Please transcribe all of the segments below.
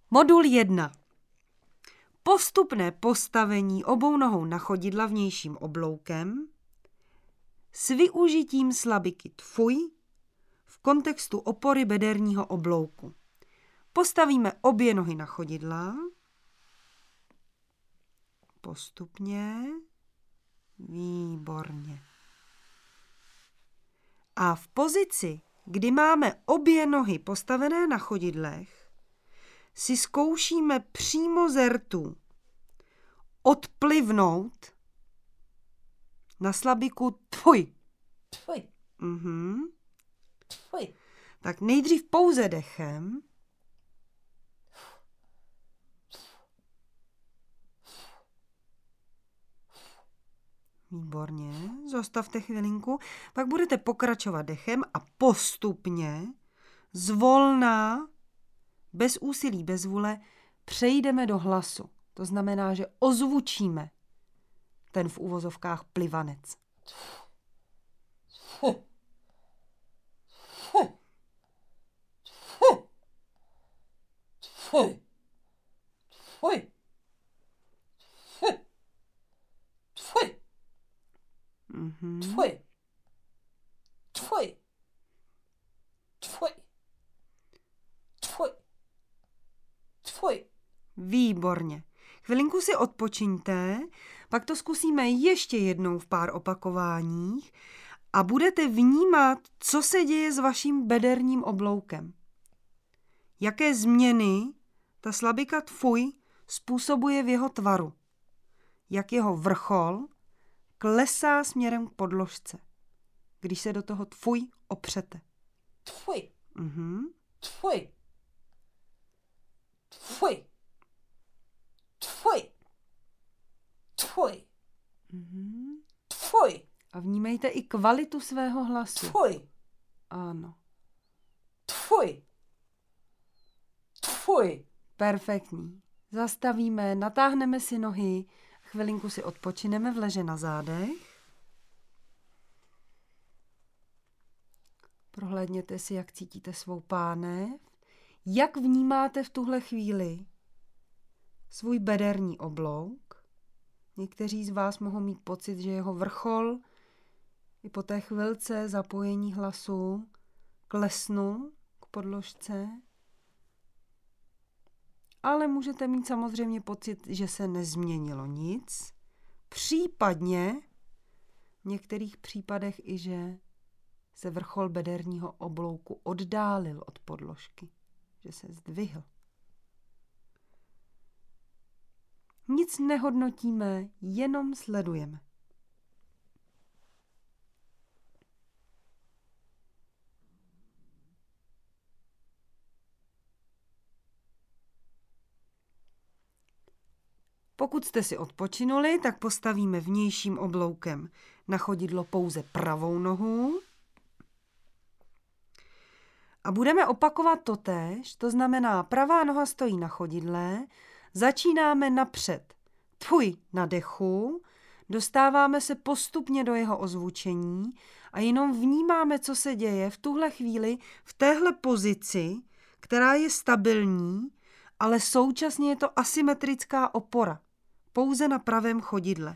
Modul 1. Postupné postavení obou nohou na chodidla vnějším obloukem s využitím slabiky tfuj v kontextu opory bederního oblouku. Postavíme obě nohy na chodidla. Postupně. Výborně. A v pozici, kdy máme obě nohy postavené na chodidlech, si zkoušíme přímo ze rtů odplivnout na slabiku tfuj. Tfuj. Tfuj. Tak nejdřív pouze dechem. Výborně, zastavte chvilinku, pak budete pokračovat dechem a postupně, zvolna, bez úsilí, bez vůle, přejdeme do hlasu. To znamená, že ozvučíme ten v uvozovkách plivanec. Tfu. Tfu. Tfu. Tfuj. Tfuj. Tfuj. Tfuj. Tfuj. Tfuj. Tfuj. Tfuj. Tfuj. Výborně. Chvilinku si odpočiňte, pak to zkusíme ještě jednou v pár opakováních a budete vnímat, co se děje s vaším bederním obloukem. Jaké změny ta slabika tfuj způsobuje v jeho tvaru. Jak jeho vrchol klesá směrem k podložce, když se do toho tfuj opřete. Tfuj. Mhm. Tfuj. Tfuj. Tfuj. Tfuj. Mhm. Tfuj. A vnímejte i kvalitu svého hlasu. Tfuj. Ano. Tfuj. Tfuj. Perfektní. Zastavíme, natáhneme si nohy, chvilinku si odpočineme v leže na zádech. Prohlédněte si, jak cítíte svou pánev. Jak vnímáte v tuhle chvíli svůj bederní oblouk? Někteří z vás mohou mít pocit, že jeho vrchol i po té chvilce zapojení hlasu klesnul k podložce. Ale můžete mít samozřejmě pocit, že se nezměnilo nic. Případně v některých případech i, že se vrchol bederního oblouku oddálil od podložky, že se zdvihl. Nic nehodnotíme, jenom sledujeme. Pokud jste si odpočinuli, tak postavíme vnějším obloukem na chodidlo pouze pravou nohu. A budeme opakovat totéž, to znamená, pravá noha stojí na chodidle, začínáme napřed tfuj na dechu, dostáváme se postupně do jeho ozvučení a jenom vnímáme, co se děje v tuhle chvíli, v téhle pozici, která je stabilní, ale současně je to asymetrická opora. Pouze na pravém chodidle.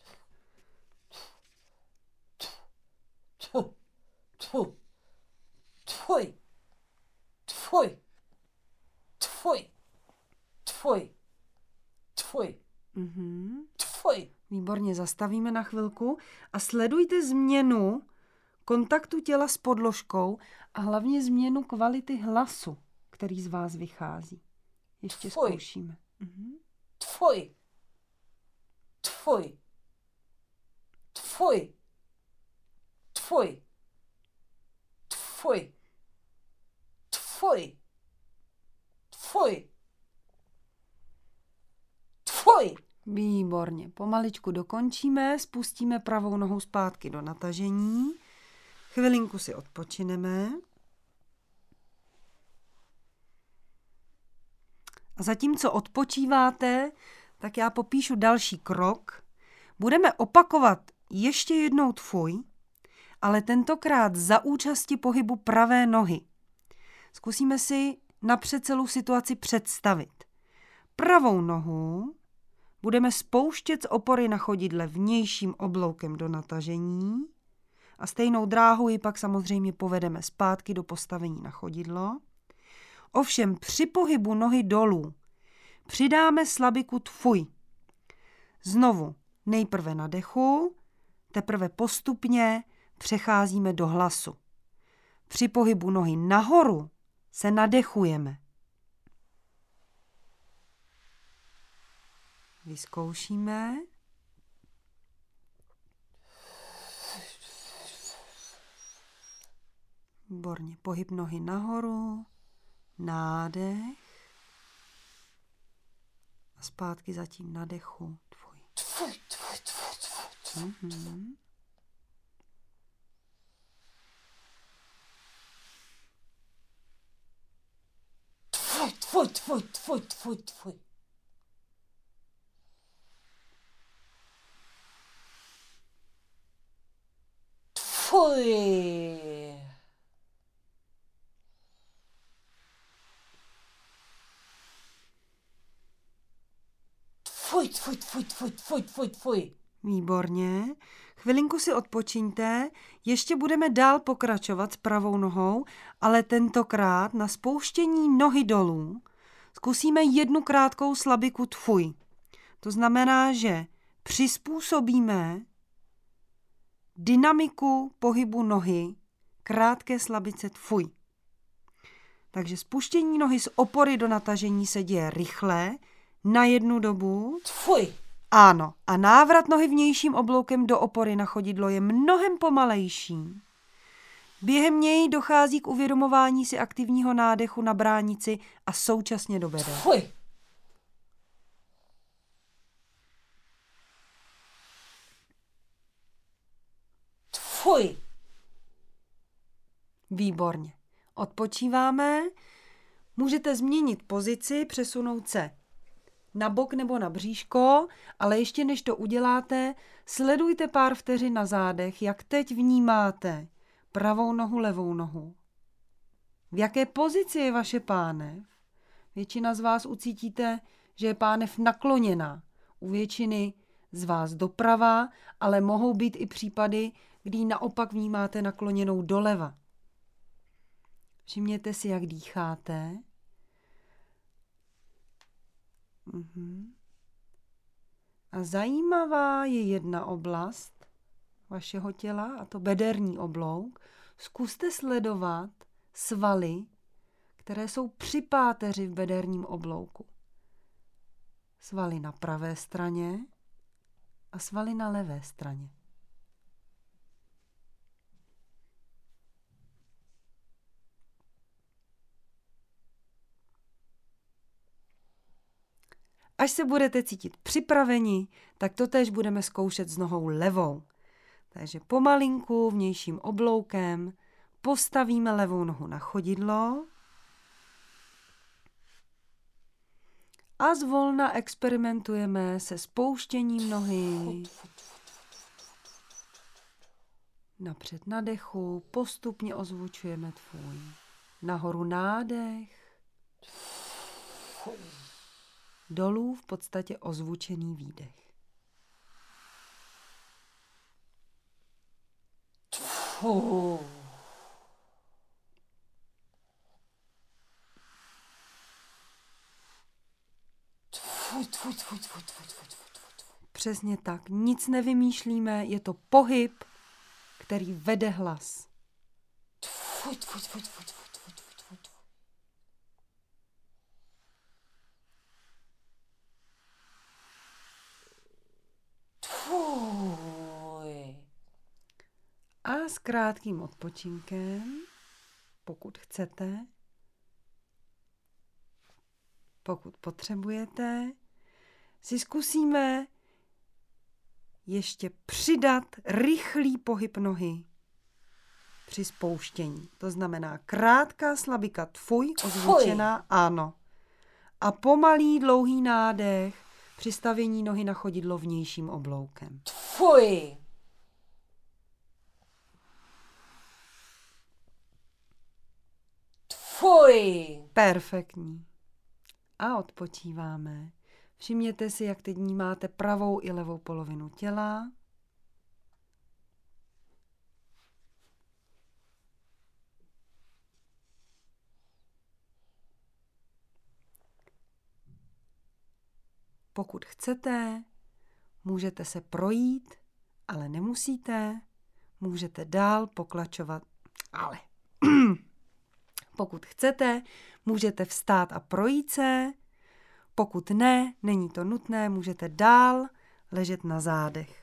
Tfu. Tfu. Tfuj. Tfuj. Tfuj. Tfuj. Tfuj. Tfuj. Výborně, zastavíme na chvilku a sledujte změnu kontaktu těla s podložkou a hlavně změnu kvality hlasu, který z vás vychází. Ještě Tfuj. zkoušíme. Tfuj. Tfuj. Tfuj. Tfuj. Tfuj. Tfuj. Tfuj. Tfuj. Výborně, pomaličku dokončíme, spustíme pravou nohu zpátky do natažení, chvilinku si odpočineme. A zatímco odpočíváte, tak já popíšu další krok. Budeme opakovat ještě jednou tfuj, ale tentokrát za účasti pohybu pravé nohy. Zkusíme si napřed celou situaci představit. Pravou nohu budeme spouštět z opory na chodidle vnějším obloukem do natažení a stejnou dráhu ji pak samozřejmě povedeme zpátky do postavení na chodidlo. Ovšem při pohybu nohy dolů přidáme slabiku tfuj. Znovu nejprve na dechu, teprve postupně přecházíme do hlasu. Při pohybu nohy nahoru se nadechujeme. Vyzkoušíme. Výborně. Pohyb nohy nahoru, nádech a zpátky zatím na dechu. Tfuj, tfuj, tfuj, tfuj, tfuj. Mhm. Tfuj, tfuj, tfuj, tfuj, tfuj. Tfuj. Tfuj, tfuj, tfuj, tfuj, tfuj, tfuj, tfuj. Výborně. Chvilinku si odpočiňte, ještě budeme dál pokračovat s pravou nohou, ale tentokrát na spouštění nohy dolů zkusíme jednu krátkou slabiku tfuj. To znamená, že přizpůsobíme dynamiku pohybu nohy krátké slabice tfuj. Takže spuštění nohy z opory do natažení se děje rychle, na jednu dobu. Tfuj. Ano, a návrat nohy vnějším obloukem do opory na chodidlo je mnohem pomalejší. Během něj dochází k uvědomování si aktivního nádechu na bránici a současně do beder. Tfuj. Tfuj. Výborně. Odpočíváme. Můžete změnit pozici, přesunout se na bok nebo na bříško, ale ještě než to uděláte, sledujte pár vteřin na zádech, jak teď vnímáte pravou nohu, levou nohu. V jaké pozici je vaše pánev? Většina z vás ucítíte, že je pánev nakloněná. U většiny z vás doprava, ale mohou být i případy, kdy ji naopak vnímáte nakloněnou doleva. Všimněte si, jak dýcháte. A zajímavá je jedna oblast vašeho těla, a to bederní oblouk. Zkuste sledovat svaly, které jsou při páteři v bederním oblouku. Svaly na pravé straně a svaly na levé straně. Až se budete cítit připraveni, tak to též budeme zkoušet s nohou levou. Takže pomalinku vnějším obloukem postavíme levou nohu na chodidlo a zvolna experimentujeme se spouštěním nohy napřed na dechu, postupně ozvučujeme tvůj. Nahoru nádech, dolů v podstatě ozvučený výdech. Přesně tak, nic nevymýšlíme, je to pohyb, který vede hlas. A s krátkým odpočinkem, pokud chcete, pokud potřebujete, si zkusíme ještě přidat rychlý pohyb nohy při spouštění. To znamená krátká slabika tfuj, ozvučená ano. A pomalý dlouhý nádech při stavění nohy na chodidlo vnějším obloukem. Tfuj. Tfuj. Perfektní. A odpočíváme. Všimněte si, jak teď vnímáte pravou i levou polovinu těla. Pokud chcete, můžete se projít, ale nemusíte. Můžete dál pokračovat, ale pokud chcete, můžete vstát a projít se. Pokud ne, není to nutné, můžete dál ležet na zádech.